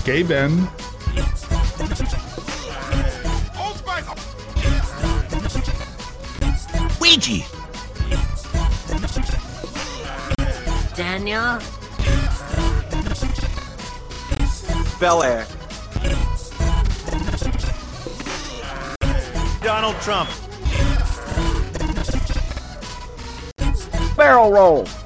Gay Ben. Ouija. Daniel. Bel Air. Donald Trump. Barrel roll.